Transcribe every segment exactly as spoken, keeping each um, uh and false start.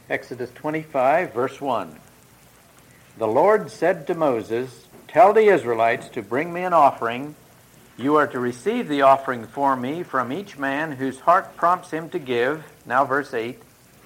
Exodus twenty-five, verse one. The Lord said to Moses, "Tell the Israelites to bring me an offering. You are to receive the offering for me from each man whose heart prompts him to give." Now verse eight.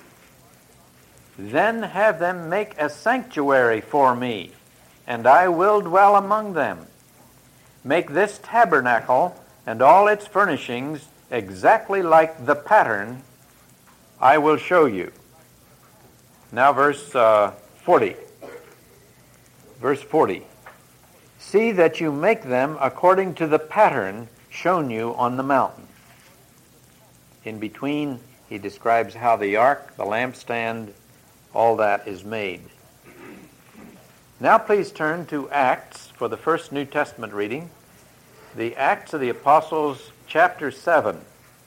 "Then have them make a sanctuary for me, and I will dwell among them. Make this tabernacle and all its furnishings exactly like the pattern I will show you." Now verse uh, forty. Verse forty. "See that you make them according to the pattern shown you on the mountain." In between, he describes how the ark, the lampstand, all that is made. Now please turn to Acts for the first New Testament reading. The Acts of the Apostles, chapter seven.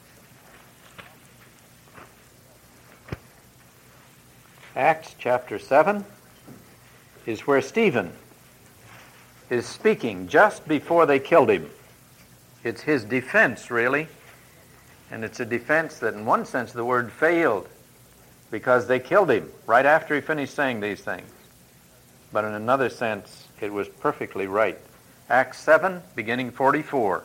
Acts chapter seven is where Stephen is speaking just before they killed him. It's his defense, really, and it's a defense that in one sense the word failed because they killed him right after he finished saying these things. But in another sense, it was perfectly right. Acts seven, beginning forty-four.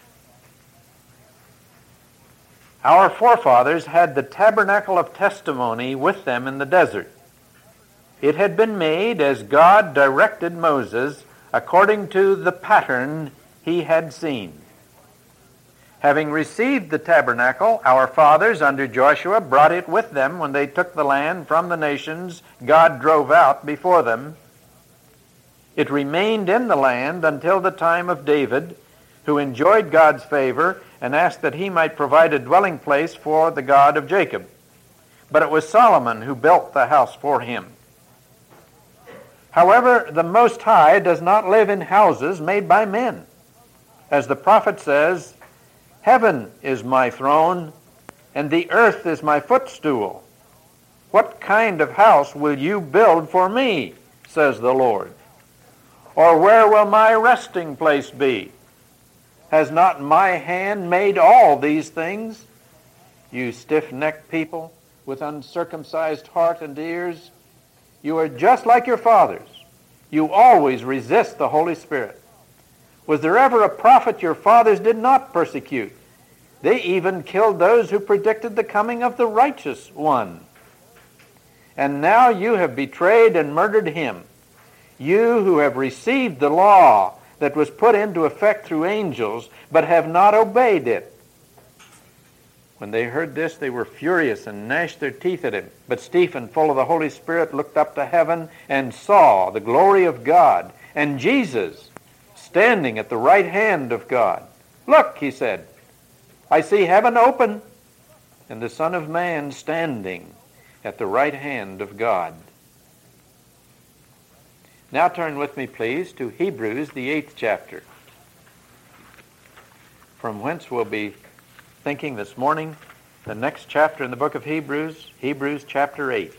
"Our forefathers had the tabernacle of testimony with them in the desert. It had been made as God directed Moses according to the pattern he had seen. Having received the tabernacle, our fathers under Joshua brought it with them when they took the land from the nations God drove out before them. It remained in the land until the time of David, who enjoyed God's favor and asked that he might provide a dwelling place for the God of Jacob. But it was Solomon who built the house for him. However, the Most High does not live in houses made by men. As the prophet says, 'Heaven is my throne, and the earth is my footstool. What kind of house will you build for me, says the Lord? Or where will my resting place be? Has not my hand made all these things? You stiff-necked people with uncircumcised heart and ears, you are just like your fathers. You always resist the Holy Spirit. Was there ever a prophet your fathers did not persecute? They even killed those who predicted the coming of the righteous one. And now you have betrayed and murdered him. You who have received the law that was put into effect through angels, but have not obeyed it.' When they heard this, they were furious and gnashed their teeth at him. But Stephen, full of the Holy Spirit, looked up to heaven and saw the glory of God, and Jesus standing at the right hand of God. 'Look,' he said, 'I see heaven open, and the Son of Man standing at the right hand of God.'" Now turn with me, please, to Hebrews, the eighth chapter, from whence we'll be thinking this morning the next chapter in the book of Hebrews, Hebrews chapter eight.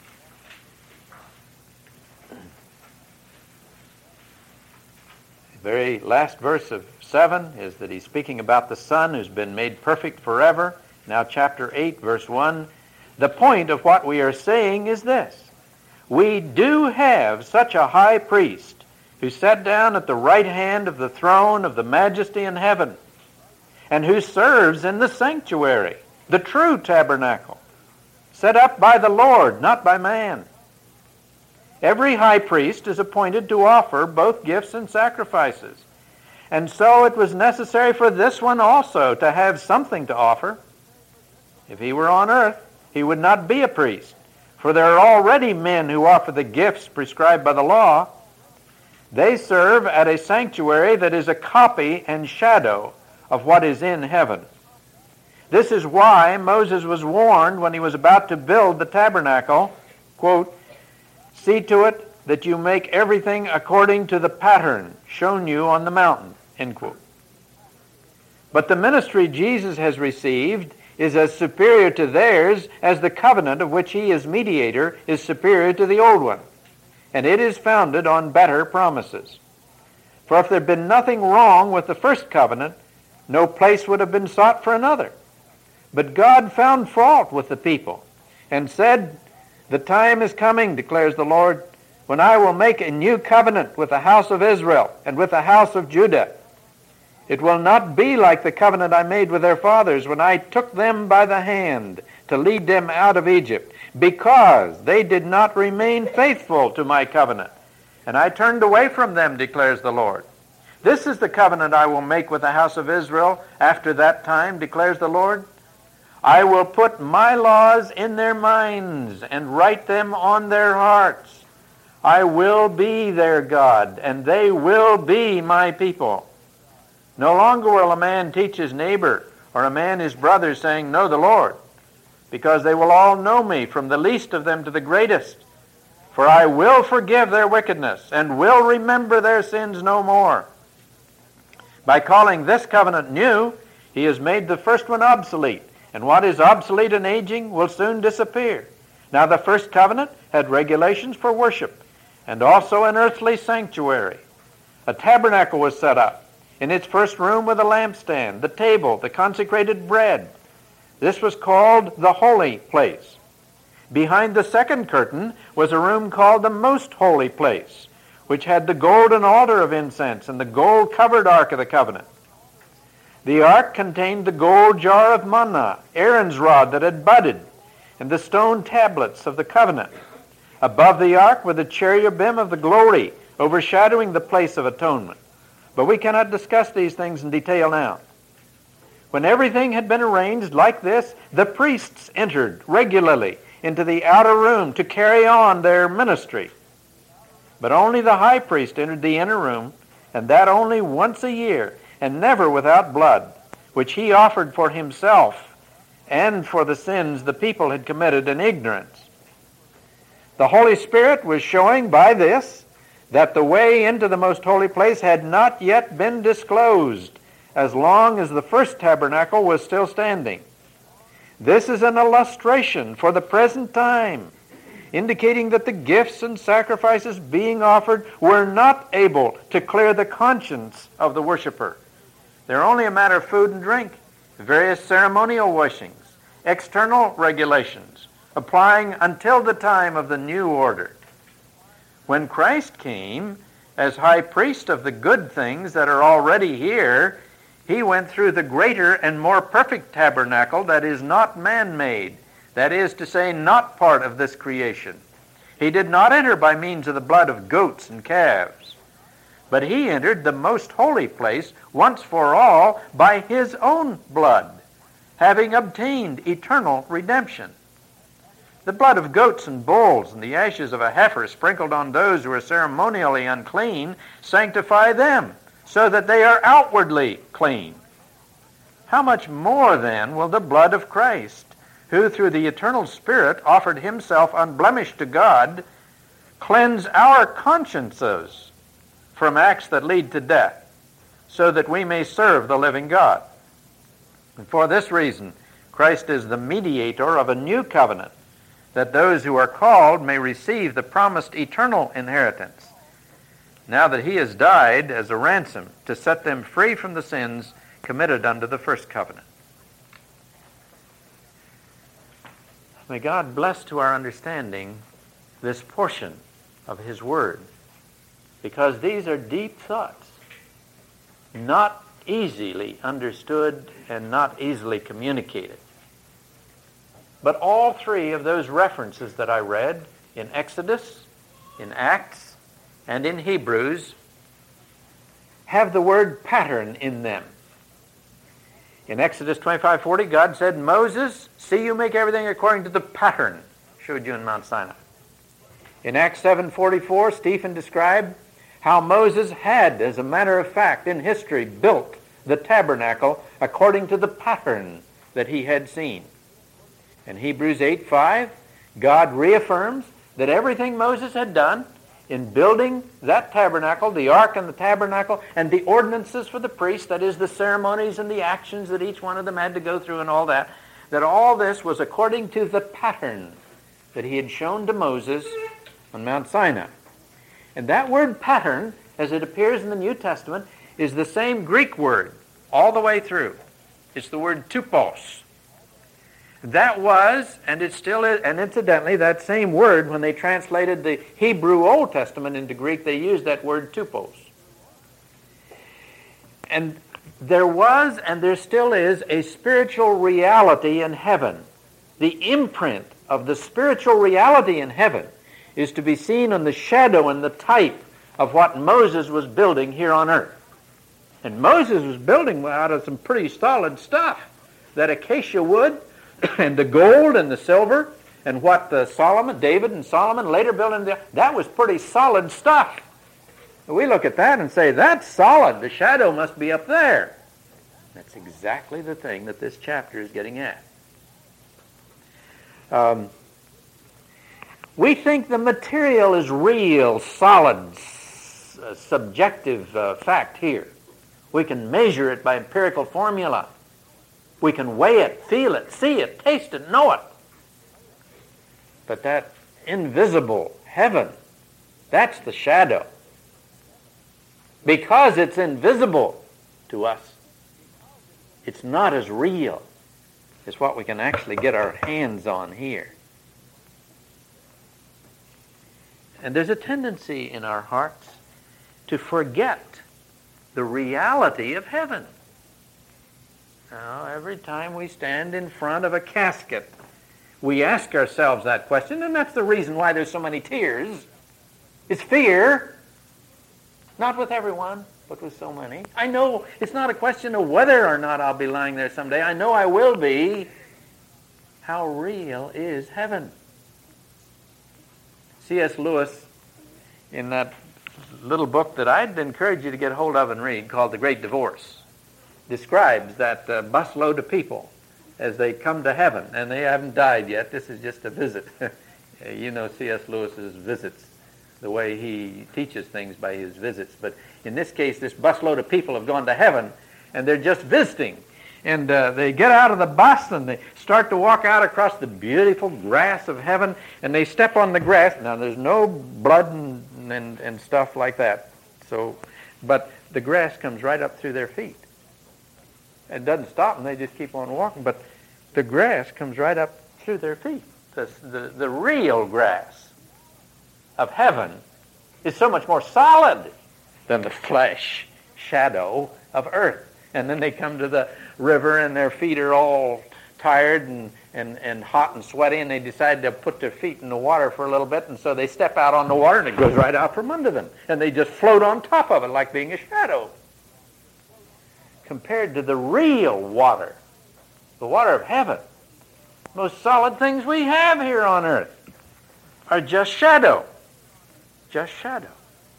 The very last verse of seven is that he's speaking about the Son who's been made perfect forever. Now chapter eight, verse one. The point of what we are saying is this: we do have such a high priest who sat down at the right hand of the throne of the majesty in heaven, and who serves in the sanctuary, the true tabernacle, set up by the Lord, not by man. Every high priest is appointed to offer both gifts and sacrifices. And so it was necessary for this one also to have something to offer. If he were on earth, he would not be a priest, for there are already men who offer the gifts prescribed by the law. They serve at a sanctuary that is a copy and shadow of what is in heaven. This is why Moses was warned when he was about to build the tabernacle, quote, "See to it that you make everything according to the pattern shown you on the mountain," end quote. But the ministry Jesus has received is as superior to theirs as the covenant of which he is mediator is superior to the old one, and it is founded on better promises. For if there had been nothing wrong with the first covenant, no place would have been sought for another. But God found fault with the people and said The time is coming, declares the Lord, when I will make a new covenant with the house of Israel and with the house of Judah. It will not be like the covenant I made with their fathers when I took them by the hand to lead them out of Egypt, because they did not remain faithful to my covenant, and I turned away from them, declares the Lord. This is the covenant I will make with the house of Israel after that time, declares the Lord. I will put my laws in their minds and write them on their hearts. I will be their God, and they will be my people. No longer will a man teach his neighbor or a man his brother, saying, know the Lord, because they will all know me, from the least of them to the greatest. For I will forgive their wickedness and will remember their sins no more. By calling this covenant new, he has made the first one obsolete, and what is obsolete and aging will soon disappear. Now the first covenant had regulations for worship, and also an earthly sanctuary. A tabernacle was set up. In its first room with a lampstand, the table, the consecrated bread. This was called the holy place. Behind the second curtain was a room called the most holy place, which had the golden altar of incense and the gold-covered ark of the covenant. The ark contained the gold jar of manna, Aaron's rod that had budded, and the stone tablets of the covenant. Above the ark were the cherubim of the glory, overshadowing the place of atonement. But we cannot discuss these things in detail now. When everything had been arranged like this, the priests entered regularly into the outer room to carry on their ministry. But only the high priest entered the inner room, and that only once a year, and never without blood, which he offered for himself and for the sins the people had committed in ignorance. The Holy Spirit was showing by this that the way into the most holy place had not yet been disclosed, as long as the first tabernacle was still standing. This is an illustration for the present time, indicating that the gifts and sacrifices being offered were not able to clear the conscience of the worshiper. They're only a matter of food and drink, various ceremonial washings, external regulations, applying until the time of the new order. When Christ came as high priest of the good things that are already here, he went through the greater and more perfect tabernacle that is not man-made, that is to say, not part of this creation. He did not enter by means of the blood of goats and calves, but he entered the most holy place once for all by his own blood, having obtained eternal redemption. The blood of goats and bulls and the ashes of a heifer sprinkled on those who are ceremonially unclean sanctify them, so that they are outwardly clean. How much more then will the blood of Christ, who through the eternal Spirit offered himself unblemished to God, cleanse our consciences from acts that lead to death, so that we may serve the living God? And for this reason, Christ is the mediator of a new covenant, that those who are called may receive the promised eternal inheritance, now that he has died as a ransom to set them free from the sins committed under the first covenant. May God bless to our understanding this portion of his word, because these are deep thoughts, not easily understood and not easily communicated. But all three of those references that I read in Exodus, in Acts, and in Hebrews have the word pattern in them. In Exodus twenty-five forty, God said, Moses, see you make everything according to the pattern showed you in Mount Sinai. In Acts seven forty-four, Stephen described how Moses had, as a matter of fact, in history, built the tabernacle according to the pattern that he had seen. In Hebrews eight five, God reaffirms that everything Moses had done in building that tabernacle, the ark and the tabernacle, and the ordinances for the priests, that is, the ceremonies and the actions that each one of them had to go through and all that, that all this was according to the pattern that he had shown to Moses on Mount Sinai. And that word pattern, as it appears in the New Testament, is the same Greek word all the way through. It's the word tupos. That was, and it still is, and incidentally, that same word, when they translated the Hebrew Old Testament into Greek, they used that word tupos. And there was, and there still is, a spiritual reality in heaven. The imprint of the spiritual reality in heaven is to be seen in the shadow and the type of what Moses was building here on earth. And Moses was building out of some pretty solid stuff. That acacia wood and the gold and the silver and what the Solomon, David and Solomon later built in there, that was pretty solid stuff. We look at that and say, that's solid. The shadow must be up there. That's exactly the thing that this chapter is getting at. Um, we think the material is real, solid, s- uh, subjective uh, fact here. We can measure it by empirical formula. We can weigh it, feel it, see it, taste it, know it. But that invisible heaven, that's the shadow. Because it's invisible to us, it's not as real as what we can actually get our hands on here. And there's a tendency in our hearts to forget the reality of heaven. Now, every time we stand in front of a casket, we ask ourselves that question, and that's the reason why there's so many tears. It's fear. Not with everyone, but with so many. I know it's not a question of whether or not I'll be lying there someday. I know I will be. How real is heaven? C S Lewis, in that little book that I'd encourage you to get hold of and read, called The Great Divorce, describes that uh, busload of people as they come to heaven, and they haven't died yet. This is just a visit. You know C S Lewis's visits, the way he teaches things by his visits. But in this case, this busload of people have gone to heaven, and they're just visiting. And uh, they get out of the bus, and they start to walk out across the beautiful grass of heaven, and they step on the grass. Now, there's no blood and, and, and stuff like that. So, but the grass comes right up through their feet. It doesn't stop them. They just keep on walking. But the grass comes right up through their feet. The, the, the real grass of heaven is so much more solid than the flesh shadow of earth. And then they come to the river, and their feet are all tired and, and, and hot and sweaty, and they decide to put their feet in the water for a little bit, and so they step out on the water, and it goes right out from under them. And they just float on top of it like being a shadow. Compared to the real water, the water of heaven, most solid things we have here on earth are just shadow. Just shadow.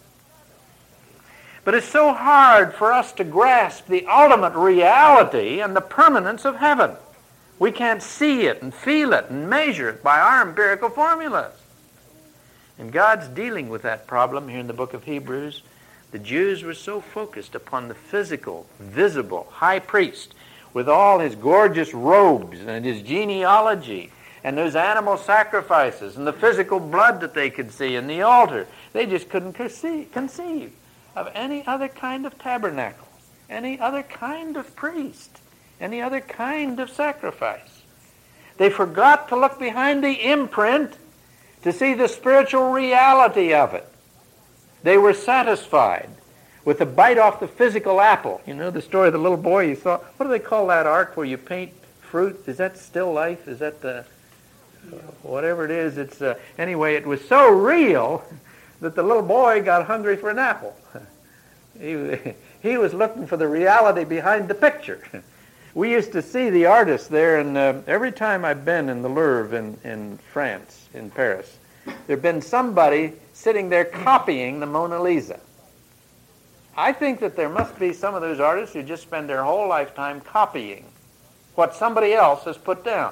But it's so hard for us to grasp the ultimate reality and the permanence of heaven. We can't see it and feel it and measure it by our empirical formulas. And God's dealing with that problem here in the book of Hebrews. The Jews were so focused upon the physical, visible high priest with all his gorgeous robes and his genealogy and those animal sacrifices and the physical blood that they could see in the altar. They just couldn't conceive of any other kind of tabernacle, any other kind of priest, any other kind of sacrifice. They forgot to look behind the imprint to see the spiritual reality of it. They were satisfied with a bite off the physical apple. You know the story of the little boy you saw? What do they call that art where you paint fruit? Is that still life? Is that the... whatever it is, it's... Uh, anyway, it was so real that the little boy got hungry for an apple. he, he was looking for the reality behind the picture. We used to see the artists there, and uh, every time I've been in the Louvre in, in France, in Paris, there'd been somebody sitting there copying the Mona Lisa. I think that there must be some of those artists who just spend their whole lifetime copying what somebody else has put down.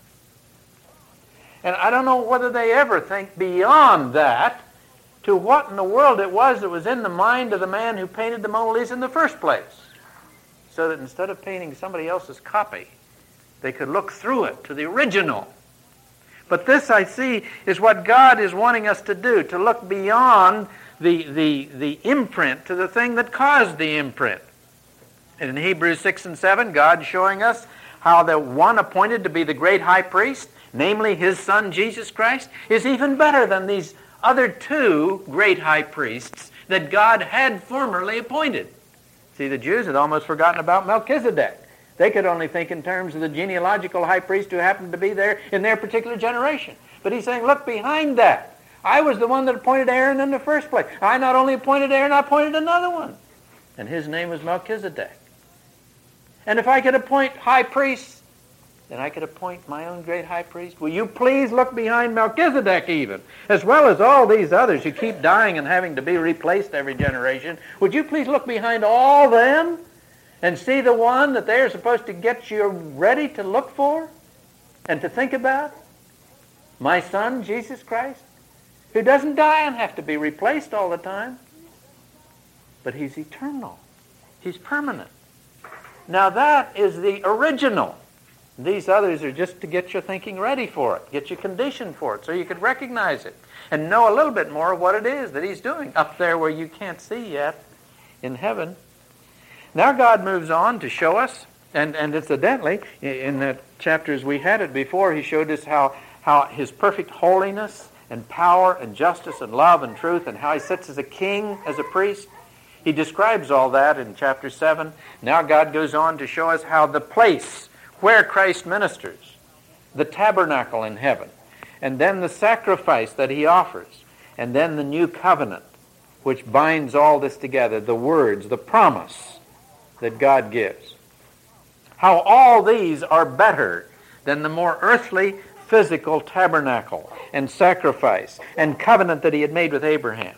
And I don't know whether they ever think beyond that to what in the world it was that was in the mind of the man who painted the Mona Lisa in the first place. So that instead of painting somebody else's copy, they could look through it to the original. But this, I see, is what God is wanting us to do, to look beyond the, the, the imprint to the thing that caused the imprint. And in Hebrews six and seven, God's showing us how the one appointed to be the great high priest, namely his son Jesus Christ, is even better than these other two great high priests that God had formerly appointed. See, the Jews had almost forgotten about Melchizedek. They could only think in terms of the genealogical high priest who happened to be there in their particular generation. But he's saying, look behind that. I was the one that appointed Aaron in the first place. I not only appointed Aaron, I appointed another one. And his name was Melchizedek. And if I could appoint high priests, then I could appoint my own great high priest. Will you please look behind Melchizedek even, as well as all these others who keep dying and having to be replaced every generation. Would you please look behind all them and see the one that they're supposed to get you ready to look for and to think about? My son, Jesus Christ, who doesn't die and have to be replaced all the time. But he's eternal. He's permanent. Now that is the original. These others are just to get your thinking ready for it, get you conditioned for it, so you could recognize it and know a little bit more of what it is that he's doing up there where you can't see yet in heaven. Now God moves on to show us, and, and incidentally, in the chapters we had it before, he showed us how, how his perfect holiness and power and justice and love and truth, and how he sits as a king, as a priest. He describes all that in chapter seven. Now God goes on to show us how the place where Christ ministers, the tabernacle in heaven, and then the sacrifice that he offers, and then the new covenant, which binds all this together, the words, the promise that God gives. How all these are better than the more earthly, physical tabernacle and sacrifice and covenant that he had made with Abraham.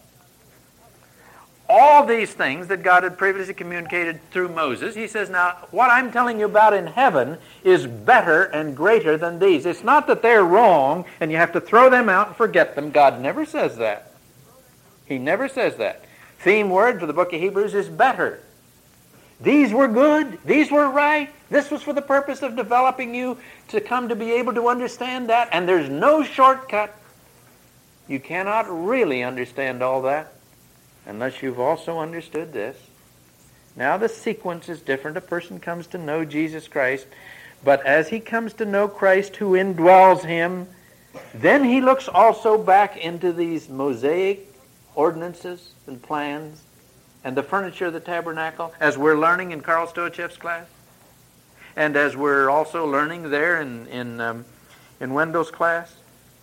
All these things that God had previously communicated through Moses, he says, now, what I'm telling you about in heaven is better and greater than these. It's not that they're wrong and you have to throw them out and forget them. God never says that. He never says that. Theme word for the book of Hebrews is better. These were good. These were right. This was for the purpose of developing you to come to be able to understand that. And there's no shortcut. You cannot really understand all that unless you've also understood this. Now the sequence is different. A person comes to know Jesus Christ, but as he comes to know Christ who indwells him, then he looks also back into these Mosaic ordinances and plans and the furniture of the tabernacle, as we're learning in Carl Stoichev's class, and as we're also learning there in, in, um, in Wendell's class.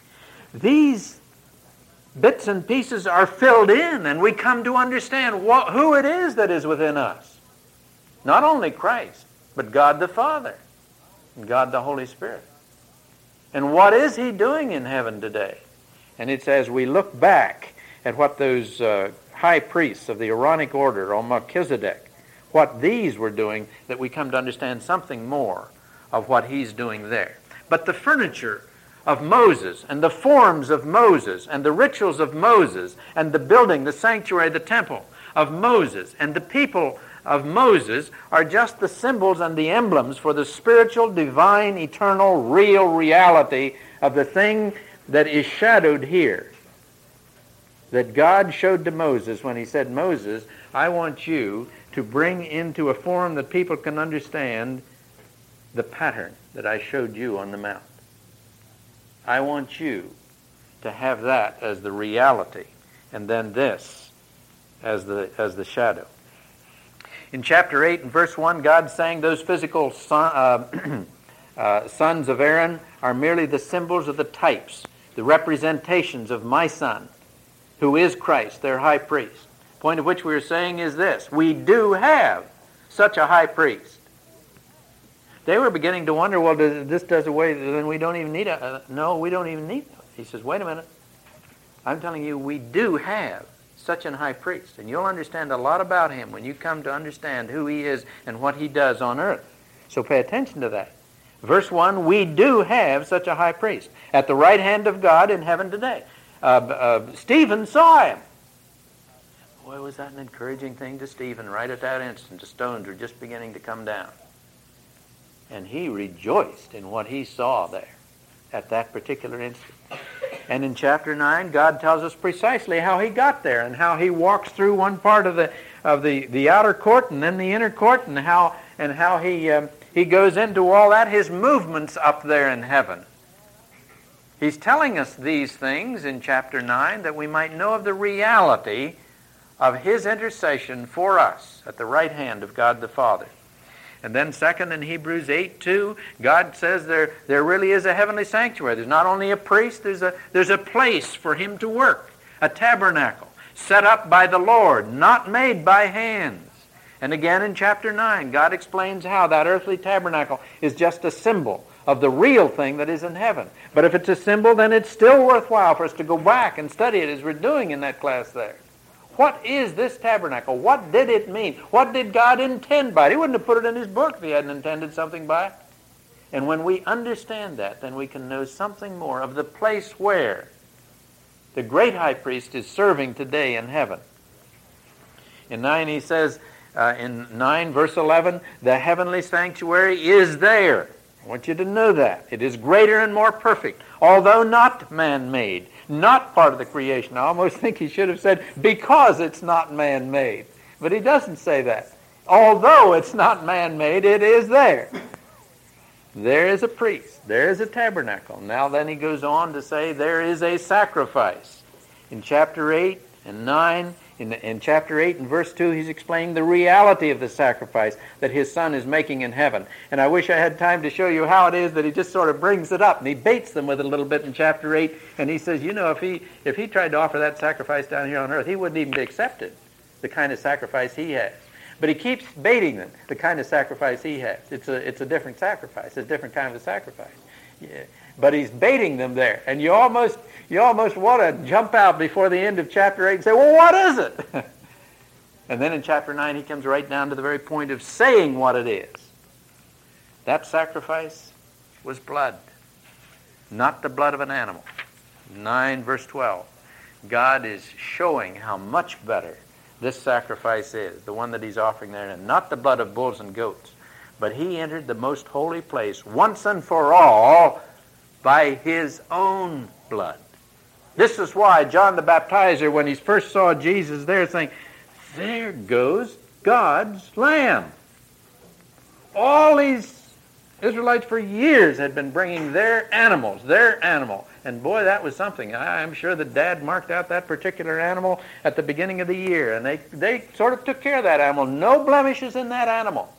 These bits and pieces are filled in, and we come to understand what, who it is that is within us. Not only Christ, but God the Father and God the Holy Spirit. And what is he doing in heaven today? And it's as we look back at what those uh, high priests of the Aaronic order, or Melchizedek, what these were doing, that we come to understand something more of what he's doing there. But the furniture of Moses, and the forms of Moses, and the rituals of Moses, and the building, the sanctuary, the temple of Moses, and the people of Moses are just the symbols and the emblems for the spiritual, divine, eternal, real reality of the thing that is shadowed here, that God showed to Moses when he said, Moses, I want you to bring into a form that people can understand the pattern that I showed you on the mount. I want you to have that as the reality, and then this as the as the shadow. In chapter eight and verse one, God saying those physical son, uh, uh, sons of Aaron are merely the symbols of the types, the representations of my son, who is Christ, their high priest. Point of which we are saying is this: we do have such a high priest. They were beginning to wonder, well, does, this does away, then we don't even need a... Uh, no, we don't even need... He says, wait a minute. I'm telling you, we do have such an high priest. And you'll understand a lot about him when you come to understand who he is and what he does on earth. So pay attention to that. Verse one, we do have such a high priest at the right hand of God in heaven today. Uh, uh, Stephen saw him. Boy, was that an encouraging thing to Stephen right at that instant. The stones were just beginning to come down. And he rejoiced in what he saw there at that particular instant. And in chapter nine, God tells us precisely how he got there and how he walks through one part of the of the, the outer court and then the inner court, and how and how he um, he goes into all that, his movements up there in heaven. He's telling us these things in chapter nine that we might know of the reality of his intercession for us at the right hand of God the Father. And then second, in Hebrews eight two, God says there, there really is a heavenly sanctuary. There's not only a priest, there's a, there's a place for him to work, a tabernacle set up by the Lord, not made by hands. And again in chapter nine, God explains how that earthly tabernacle is just a symbol of the real thing that is in heaven. But if it's a symbol, then it's still worthwhile for us to go back and study it as we're doing in that class there. What is this tabernacle? What did it mean? What did God intend by it? He wouldn't have put it in his book if he hadn't intended something by it. And when we understand that, then we can know something more of the place where the great high priest is serving today in heaven. In nine he says, uh, in nine verse eleven, the heavenly sanctuary is there. I want you to know that. It is greater and more perfect, although not man-made, not part of the creation. I almost think he should have said, because it's not man-made. But he doesn't say that. Although it's not man-made, it is there. There is a priest. There is a tabernacle. Now then he goes on to say there is a sacrifice. In chapter eight and nine, in, in chapter eight and verse two, he's explaining the reality of the sacrifice that his Son is making in heaven. And I wish I had time to show you how it is that he just sort of brings it up, and he baits them with it a little bit in chapter eight, and he says, you know, if he if he tried to offer that sacrifice down here on earth, he wouldn't even be accepted, the kind of sacrifice he has. But he keeps baiting them, the kind of sacrifice he has. It's a it's a different sacrifice. It's a different kind of a sacrifice. Yeah. But he's baiting them there. And you almost you almost want to jump out before the end of chapter eight and say, well, what is it? And then in chapter nine, he comes right down to the very point of saying what it is. That sacrifice was blood, not the blood of an animal. nine verse twelve. God is showing how much better this sacrifice is, the one that he's offering there, and not the blood of bulls and goats. But he entered the most holy place once and for all by his own blood. This is why John the Baptizer, when he first saw Jesus there, saying, there goes God's Lamb. All these Israelites for years had been bringing their animals, their animal. And boy, that was something. I'm sure that Dad marked out that particular animal at the beginning of the year. And they, they sort of took care of that animal. No blemishes in that animal.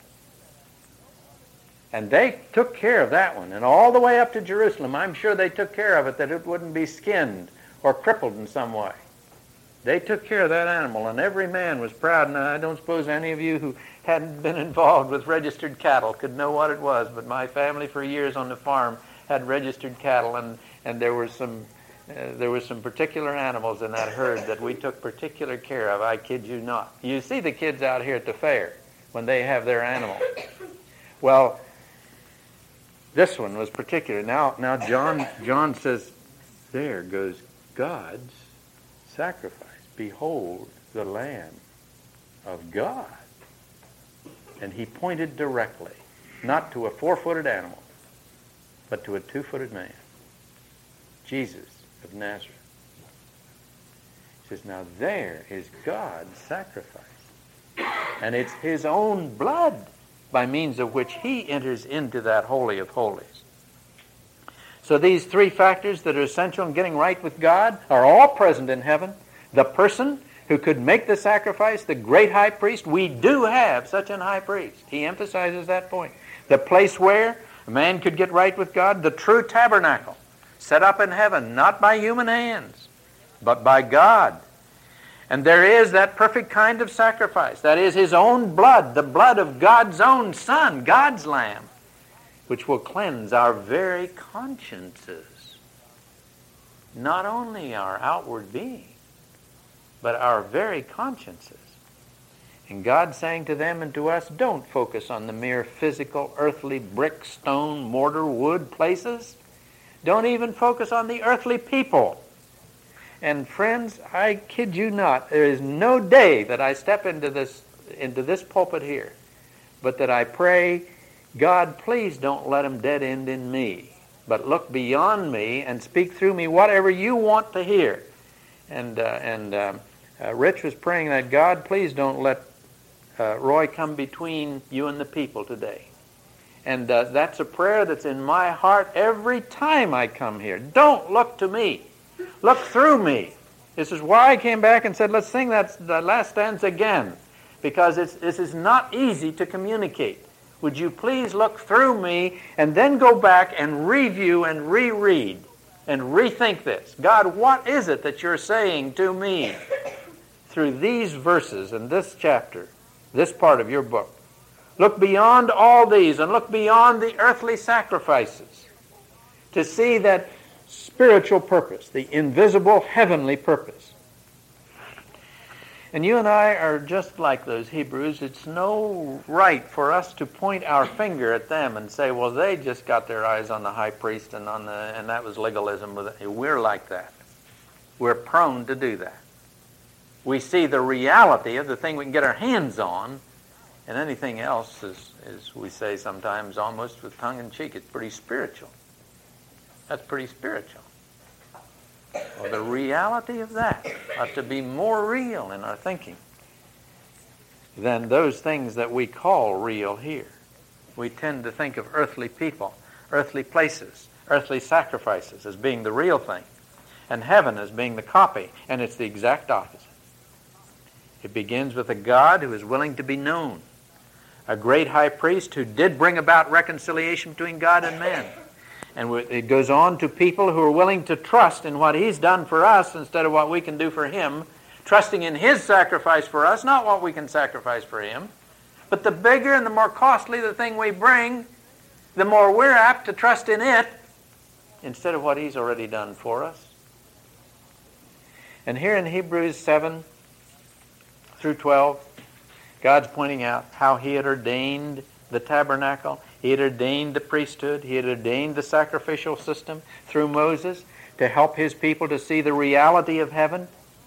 And they took care of that one. And all the way up to Jerusalem, I'm sure they took care of it, that it wouldn't be skinned or crippled in some way. They took care of that animal, and every man was proud. And I don't suppose any of you who hadn't been involved with registered cattle could know what it was, but my family for years on the farm had registered cattle, and, and there were some uh, there were some particular animals in that herd that we took particular care of. I kid you not. You see the kids out here at the fair when they have their animals. Well, this one was particular. Now, now John John says, there goes God's sacrifice. Behold the Lamb of God. And he pointed directly, not to a four-footed animal, but to a two-footed man, Jesus of Nazareth. He says, now there is God's sacrifice. And it's his own blood by means of which he enters into that Holy of Holies. So these three factors that are essential in getting right with God are all present in heaven. The person who could make the sacrifice, the great high priest, we do have such an high priest. He emphasizes that point. The place where a man could get right with God, the true tabernacle, set up in heaven, not by human hands, but by God. And there is that perfect kind of sacrifice. That is his own blood, the blood of God's own Son, God's Lamb, which will cleanse our very consciences. Not only our outward being, but our very consciences. And God saying to them and to us, don't focus on the mere physical, earthly brick, stone, mortar, wood places. Don't even focus on the earthly people. And friends, I kid you not, there is no day that I step into this into this pulpit here, but that I pray, God, please don't let them dead end in me, but look beyond me and speak through me whatever you want to hear. And uh, and um, uh, Rich was praying that, God, please don't let uh, Roy come between you and the people today. And uh, that's a prayer that's in my heart every time I come here. Don't look to me. Look through me. This is why I came back and said, let's sing that, that last stanza again, because it's, this is not easy to communicate. Would you please look through me and then go back and review and reread and rethink this? God, what is it that you're saying to me through these verses in this chapter, this part of your book? Look beyond all these and look beyond the earthly sacrifices to see that spiritual purpose, the invisible heavenly purpose. And you and I are just like those Hebrews. It's no right for us to point our finger at them and say, well, they just got their eyes on the high priest and on the and that was legalism. We're like that. We're prone to do that. We see the reality of the thing we can get our hands on, and anything else is, as we say sometimes, almost with tongue-in-cheek, it's pretty spiritual. That's pretty spiritual. Well, the reality of that ought to be more real in our thinking than those things that we call real here. We tend to think of earthly people, earthly places, earthly sacrifices as being the real thing, and heaven as being the copy, and it's the exact opposite. It begins with a God who is willing to be known, a great high priest who did bring about reconciliation between God and man. And it goes on to people who are willing to trust in what he's done for us instead of what we can do for him, trusting in his sacrifice for us, not what we can sacrifice for him. But the bigger and the more costly the thing we bring, the more we're apt to trust in it instead of what he's already done for us. And here in Hebrews seven through twelve, God's pointing out how he had ordained the tabernacle. He had ordained the priesthood. He had ordained the sacrificial system through Moses to help his people to see the reality of heaven.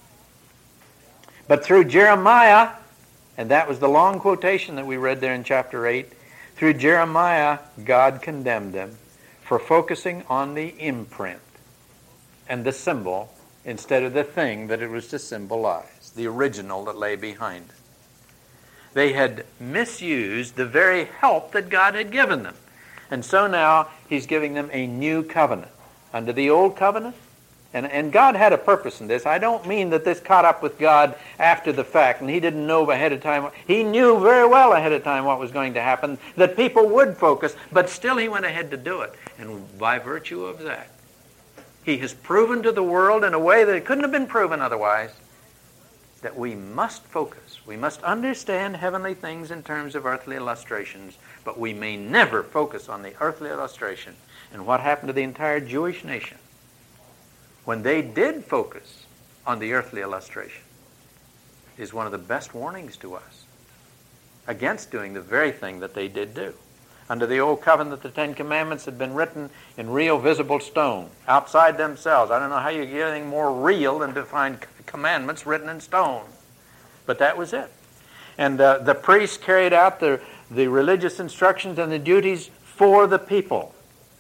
But through Jeremiah, and that was the long quotation that we read there in chapter eight, through Jeremiah, God condemned them for focusing on the imprint and the symbol instead of the thing that it was to symbolize, the original that lay behind it. They had misused the very help that God had given them. And so now he's giving them a new covenant. Under the old covenant, and, and God had a purpose in this. I don't mean that this caught up with God after the fact and he didn't know ahead of time. He knew very well ahead of time what was going to happen, that people would focus, but still he went ahead to do it. And by virtue of that, he has proven to the world in a way that it couldn't have been proven otherwise, that we must focus. We must understand heavenly things in terms of earthly illustrations, but we may never focus on the earthly illustration. And what happened to the entire Jewish nation when they did focus on the earthly illustration is one of the best warnings to us against doing the very thing that they did do. Under the old covenant, the Ten Commandments had been written in real visible stone, outside themselves. I don't know how you get anything more real than to find commandments written in stone. But that was it. And uh, the priests carried out the, the religious instructions and the duties for the people.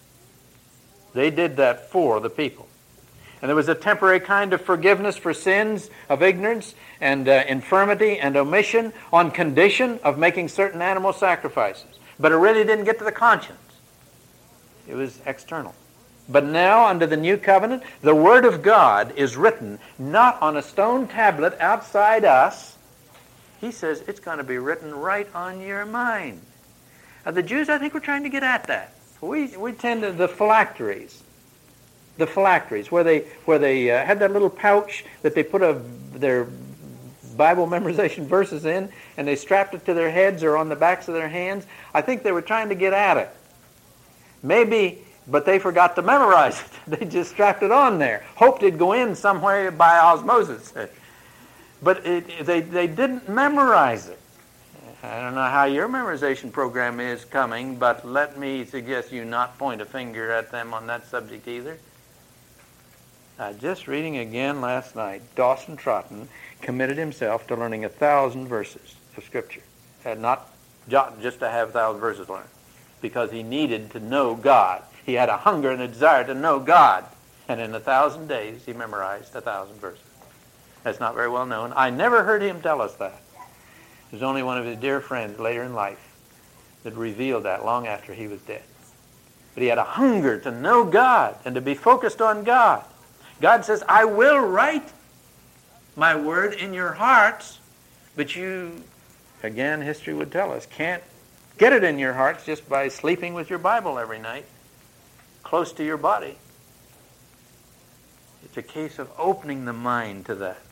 They did that for the people. And there was a temporary kind of forgiveness for sins of ignorance and uh, infirmity and omission on condition of making certain animal sacrifices. But it really didn't get to the conscience. It was external. But now, under the new covenant, the Word of God is written not on a stone tablet outside us. He says it's going to be written right on your mind. Now, the Jews, I think, were trying to get at that. We we tend to the phylacteries, the phylacteries, where they where they uh, had that little pouch that they put a, their Bible memorization verses in, and they strapped it to their heads or on the backs of their hands. I think they were trying to get at it. Maybe, but they forgot to memorize it. They just strapped it on there, hoped it'd go in somewhere by osmosis. But it, they they didn't memorize it. I don't know how your memorization program is coming, but let me suggest you not point a finger at them on that subject either. Uh, just reading again last night, Dawson Trotton committed himself to learning a thousand verses of Scripture. Uh, not just to have a thousand verses learned, because he needed to know God. He had a hunger and a desire to know God. And in a thousand days, he memorized a thousand verses. That's not very well known. I never heard him tell us that. It was only one of his dear friends later in life that revealed that long after he was dead. But he had a hunger to know God and to be focused on God. God says, I will write my word in your hearts, but you, again, history would tell us, can't get it in your hearts just by sleeping with your Bible every night, close to your body. It's a case of opening the mind to that.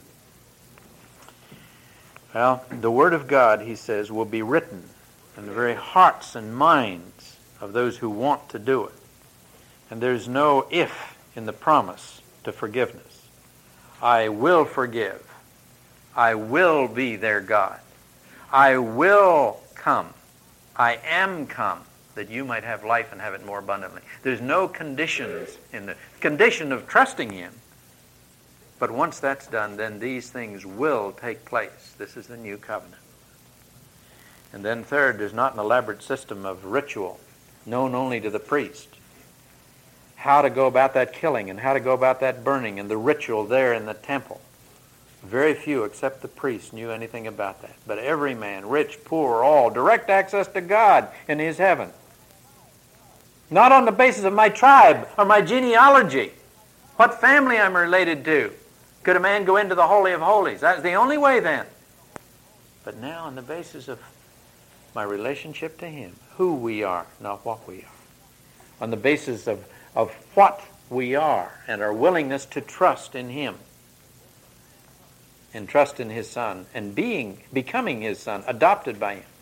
Well, the Word of God, he says, will be written in the very hearts and minds of those who want to do it. And there's no if in the promise to forgiveness. I will forgive. I will be their God. I will come. I am come, that you might have life and have it more abundantly. There's no conditions in the condition of trusting him. But once that's done, then these things will take place. This is the new covenant. And then third, there's not an elaborate system of ritual known only to the priest. How to go about that killing and how to go about that burning and the ritual there in the temple. Very few except the priests knew anything about that. But every man, rich, poor, all, direct access to God in his heaven. Not on the basis of my tribe or my genealogy, what family I'm related to. Could a man go into the Holy of Holies? That's the only way then. But now on the basis of my relationship to him, who we are, not what we are. On the basis of, of what we are and our willingness to trust in him. And trust in his Son and being, becoming his Son, adopted by him.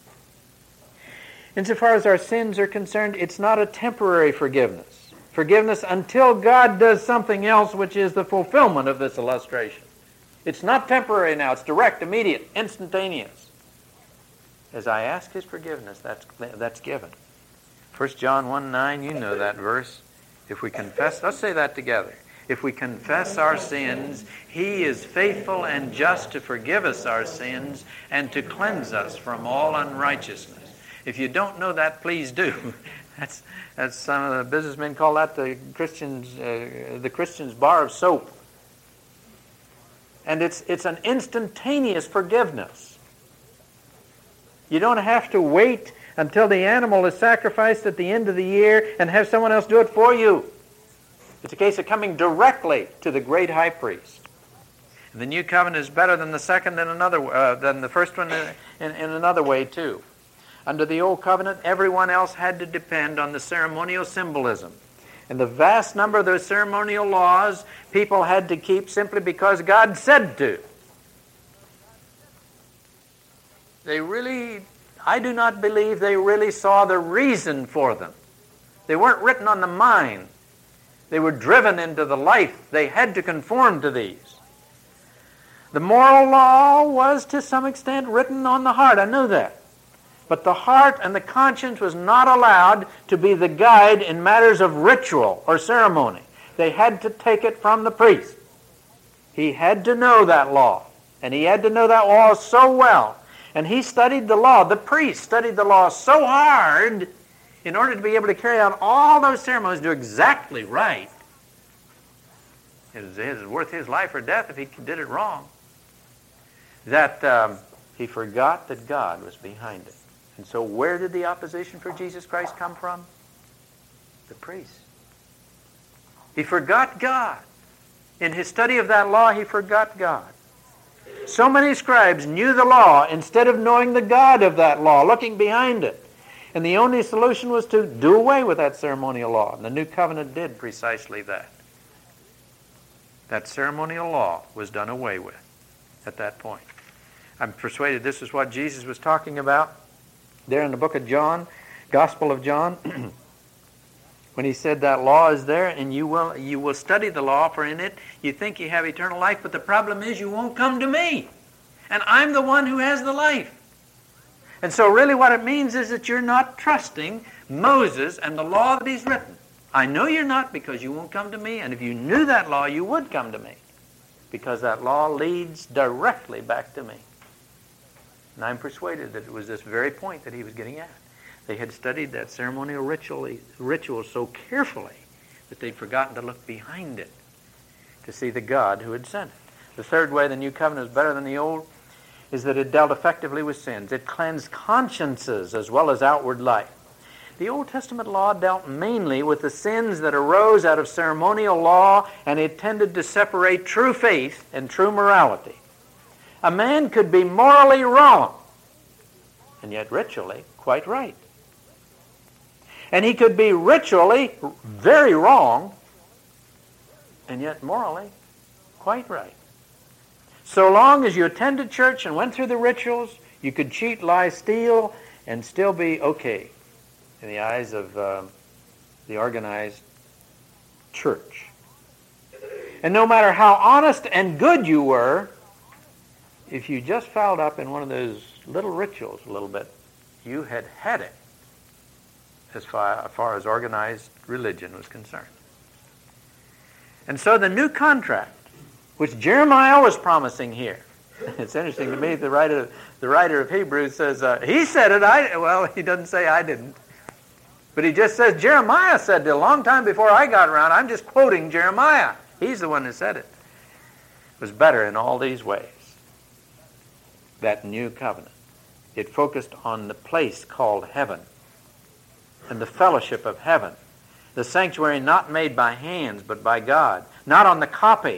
Insofar as our sins are concerned, it's not a temporary forgiveness. Forgiveness until God does something else, which is the fulfillment of this illustration. It's not temporary now. It's direct, immediate, instantaneous. As I ask his forgiveness, that's, that's given. First John one nine, you know that verse. If we confess, let's say that together. If we confess our sins, he is faithful and just to forgive us our sins and to cleanse us from all unrighteousness. If you don't know that, please do. That's, that's some of the businessmen call that the Christians, uh, the Christian's bar of soap. And it's, it's an instantaneous forgiveness. You don't have to wait until the animal is sacrificed at the end of the year and have someone else do it for you. It's a case of coming directly to the great high priest. And the new covenant is better than the second in another, uh, than the first one in, in, in another way too. Under the old covenant, everyone else had to depend on the ceremonial symbolism. And the vast number of those ceremonial laws people had to keep simply because God said to. They really, I do not believe they really saw the reason for them. They weren't written on the mind. They were driven into the life. They had to conform to these. The moral law was to some extent written on the heart. I know that. But the heart and the conscience was not allowed to be the guide in matters of ritual or ceremony. They had to take it from the priest. He had to know that law. And he had to know that law so well. And he studied the law. The priest studied the law so hard in order to be able to carry out all those ceremonies, do exactly right. It was, it was worth his life or death if he did it wrong. That um, he forgot that God was behind it. And so where did the opposition for Jesus Christ come from? The priest. He forgot God. In his study of that law, he forgot God. So many scribes knew the law instead of knowing the God of that law, looking behind it. And the only solution was to do away with that ceremonial law. And the new covenant did precisely that. That ceremonial law was done away with at that point. I'm persuaded this is what Jesus was talking about there in the book of John, Gospel of John, when he said that law is there and you will you will study the law, for in it you think you have eternal life, but the problem is you won't come to me. And I'm the one who has the life. And so really what it means is that you're not trusting Moses and the law that he's written. I know you're not because you won't come to me, and if you knew that law, you would come to me, because that law leads directly back to me. And I'm persuaded that it was this very point that he was getting at. They had studied that ceremonial ritual, ritual so carefully that they'd forgotten to look behind it to see the God who had sent it. The third way the new covenant is better than the old is that it dealt effectively with sins. It cleansed consciences as well as outward life. The Old Testament law dealt mainly with the sins that arose out of ceremonial law, and it tended to separate true faith and true morality. A man could be morally wrong, and yet ritually quite right. And he could be ritually very wrong, and yet morally quite right. So long as you attended church and went through the rituals, you could cheat, lie, steal, and still be okay in the eyes of uh, the organized church. And no matter how honest and good you were, if you just fouled up in one of those little rituals a little bit, you had had it as far, as far as organized religion was concerned. And so the new contract, which Jeremiah was promising here, it's interesting to me, the writer, the writer of Hebrews says, uh, he said it, I, well, he doesn't say I didn't. But he just says, Jeremiah said it a long time before I got around. I'm just quoting Jeremiah. He's the one who said it. It was better in all these ways. That new covenant. It focused on the place called heaven and the fellowship of heaven. The sanctuary not made by hands but by God. Not on the copy,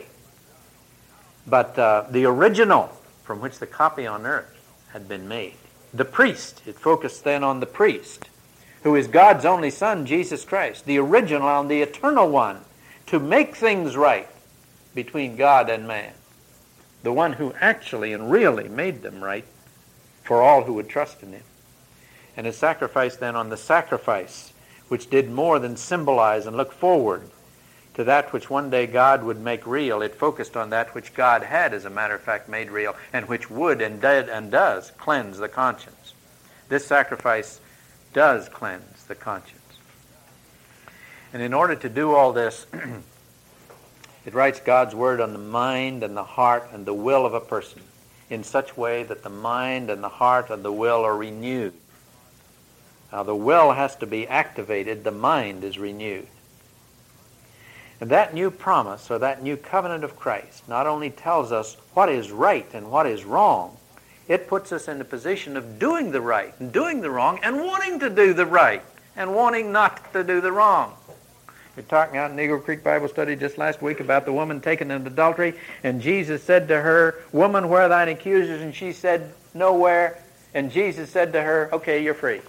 but uh, the original from which the copy on earth had been made. The priest. It focused then on the priest, who is God's only Son, Jesus Christ, the original and the eternal one, to make things right between God and man. The one who actually and really made them right for all who would trust in him. And his sacrifice then on the sacrifice, which did more than symbolize and look forward to that which one day God would make real. It focused on that which God had, as a matter of fact, made real, and which would and did and does cleanse the conscience. This sacrifice does cleanse the conscience. And in order to do all this, it writes God's word on the mind and the heart and the will of a person in such way that the mind and the heart and the will are renewed. Now the will has to be activated, the mind is renewed. And that new promise, or that new covenant of Christ, not only tells us what is right and what is wrong, it puts us in the position of doing the right and doing the wrong and wanting to do the right and wanting not to do the wrong. We were talking out in Eagle Creek Bible Study just last week about the woman taken in adultery, and Jesus said to her, "Woman, where are thine accusers?" And she said, "Nowhere." And Jesus said to her, "Okay, you're free."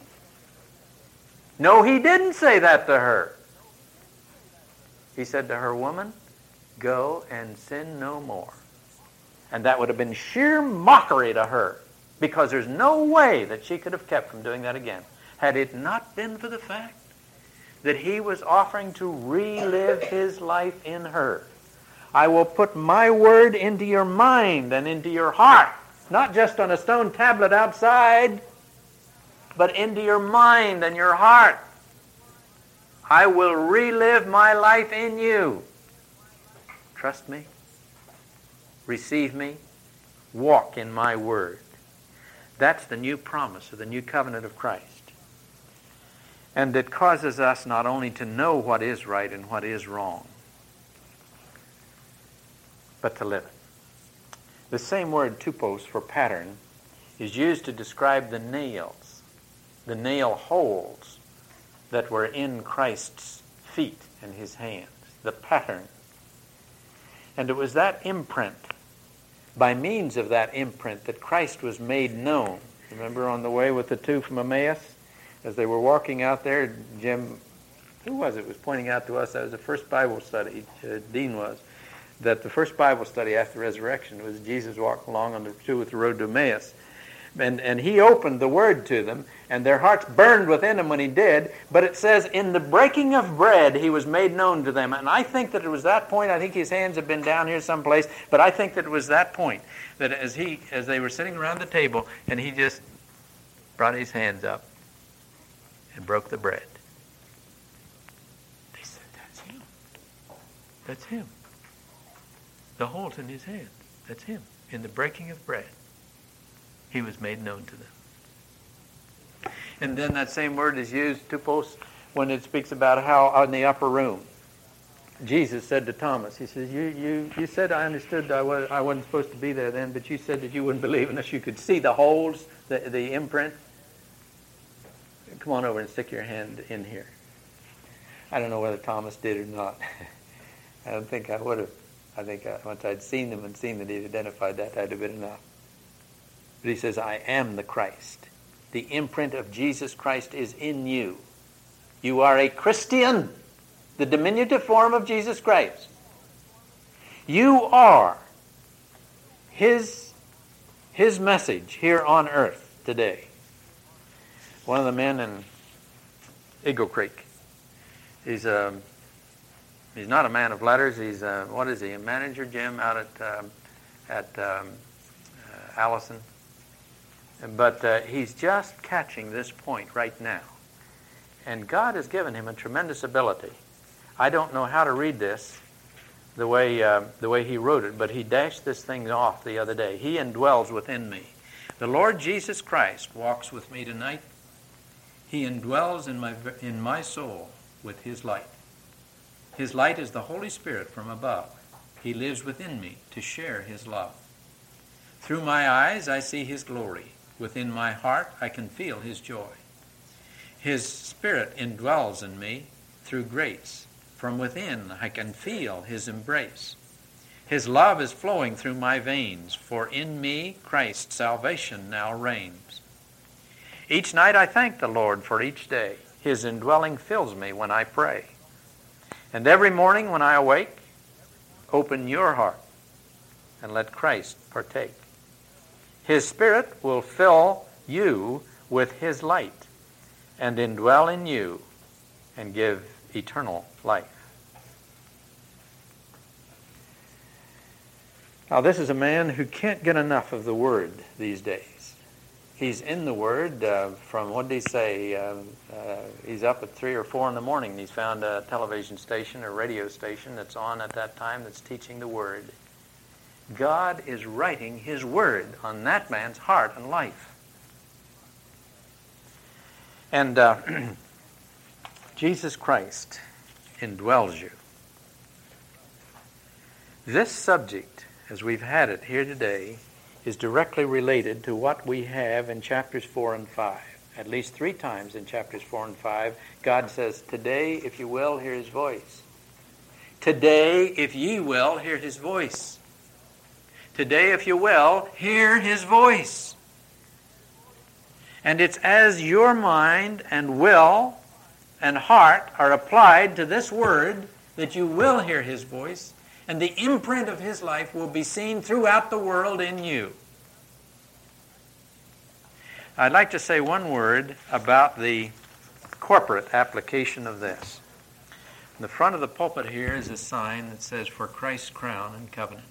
No, he didn't say that to her. He said to her, "Woman, go and sin no more." And that would have been sheer mockery to her, because there's no way that she could have kept from doing that again, had it not been for the fact that he was offering to relive his life in her. I will put my word into your mind and into your heart, not just on a stone tablet outside, but into your mind and your heart. I will relive my life in you. Trust me. Receive me. Walk in my word. That's the new promise of the new covenant of Christ. And it causes us not only to know what is right and what is wrong, but to live it. The same word, tupos, for pattern, is used to describe the nails, the nail holes that were in Christ's feet and his hands, the pattern. And it was that imprint, by means of that imprint, that Christ was made known. Remember on the way with the two from Emmaus? As they were walking out there, Jim, who was it, was pointing out to us, that was the first Bible study, uh, Dean was, that the first Bible study after resurrection was Jesus walking along on the two with the road to Emmaus. And, and he opened the word to them, and their hearts burned within them when he did. But it says, in the breaking of bread, he was made known to them. And I think that it was that point. I think his hands have been down here someplace. But I think that it was that point, that as he, as they were sitting around the table, and he just brought his hands up and broke the bread. They said, that's him. That's him. The holes in his hands. That's him. In the breaking of bread, he was made known to them. And then that same word is used, tupos, when it speaks about how in the upper room, Jesus said to Thomas, he says, you, you, you said I understood I, was, I wasn't supposed to be there then, but you said that you wouldn't believe unless you could see the holes, the, the imprint. Come on over and stick your hand in here. I don't know whether Thomas did or not. I don't think I would have. I think I, once I'd seen them and seen that he'd identified that, that'd have been enough. But he says, I am the Christ. The imprint of Jesus Christ is in you. You are a Christian, the diminutive form of Jesus Christ. You are his, his message here on earth today. One of the men in Eagle Creek, he's a, he's not a man of letters. He's a, what is he, a manager, Jim, out at um, at um, uh, Allison. But uh, he's just catching this point right now. And God has given him a tremendous ability. I don't know how to read this the way uh, the way he wrote it, but he dashed this thing off the other day. He indwells within me. The Lord Jesus Christ walks with me tonight. He indwells in my in my soul with his light. His light is the Holy Spirit from above. He lives within me to share his love. Through my eyes I see his glory. Within my heart I can feel his joy. His Spirit indwells in me through grace. From within I can feel his embrace. His love is flowing through my veins, for in me Christ's salvation now reigns. Each night I thank the Lord for each day. His indwelling fills me when I pray. And every morning when I awake, open your heart and let Christ partake. His Spirit will fill you with his light and indwell in you and give eternal life. Now, this is a man who can't get enough of the Word these days. He's in the Word uh, from, what did he say? Uh, uh, he's up at three or four in the morning and he's found a television station or radio station that's on at that time that's teaching the Word. God is writing his Word on that man's heart and life. And uh, Jesus Christ indwells you. This subject, as we've had it here today, is directly related to what we have in chapters four and five. At least three times in chapters four and five, God says, today, if you will, hear his voice. Today, if ye will, hear his voice. Today, if you will, hear his voice. And it's as your mind and will and heart are applied to this word that you will hear his voice, and the imprint of his life will be seen throughout the world in you. I'd like to say one word about the corporate application of this. In the front of the pulpit here is a sign that says, "For Christ's crown and covenant."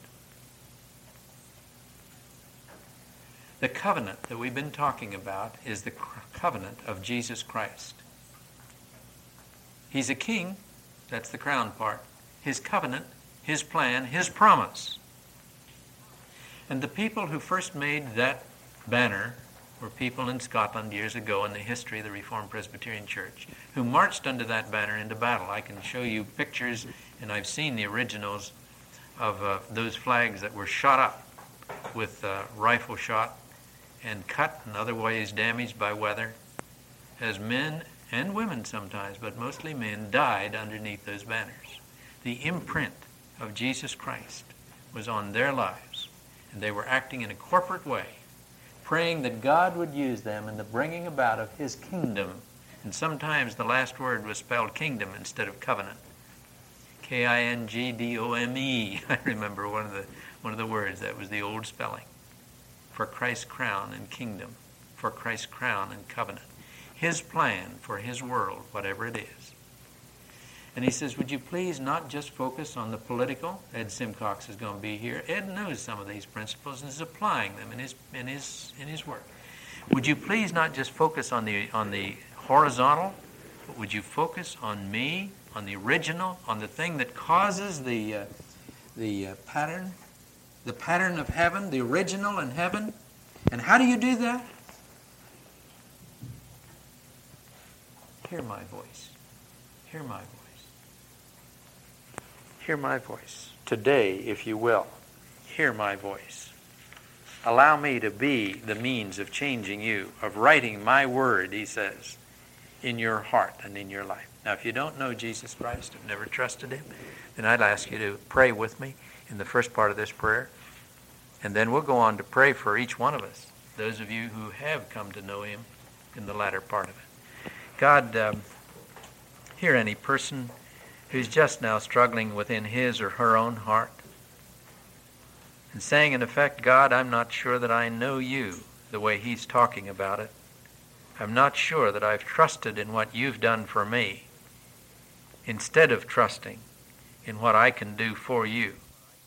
The covenant that we've been talking about is the covenant of Jesus Christ. He's a king, that's the crown part. His covenant, his plan, his promise. And the people who first made that banner were people in Scotland years ago in the history of the Reformed Presbyterian Church who marched under that banner into battle. I can show you pictures, and I've seen the originals of uh, those flags that were shot up with uh, rifle shot and cut and otherwise damaged by weather, as men and women sometimes, but mostly men, died underneath those banners. The imprint of Jesus Christ was on their lives, and they were acting in a corporate way, praying that God would use them in the bringing about of his kingdom. And sometimes the last word was spelled kingdom instead of covenant. K I N G D O M E. I remember one of the one of the words. That was the old spelling. For Christ's crown and kingdom. For Christ's crown and covenant. His plan for his world, whatever it is. And he says, would you please not just focus on the political? Ed Simcox is going to be here. Ed knows some of these principles and is applying them in his in his in his work. Would you please not just focus on the on the horizontal, but would you focus on me, on the original, on the thing that causes the uh, the uh, pattern, the pattern of heaven, the original in heaven? And how do you do that? Hear my voice. Hear my voice. Hear my voice. Today, if you will, hear my voice. Allow me to be the means of changing you, of writing my word, he says, in your heart and in your life. Now, if you don't know Jesus Christ, have never trusted him, then I'd ask you to pray with me in the first part of this prayer. And then we'll go on to pray for each one of us, those of you who have come to know him in the latter part of it. God, um, hear any person who's just now struggling within his or her own heart and saying, in effect, God, I'm not sure that I know you the way he's talking about it. I'm not sure that I've trusted in what you've done for me instead of trusting in what I can do for you.